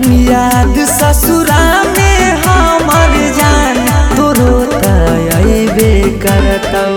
याद ससुरा में हमर जान तोरो तबे करतौ।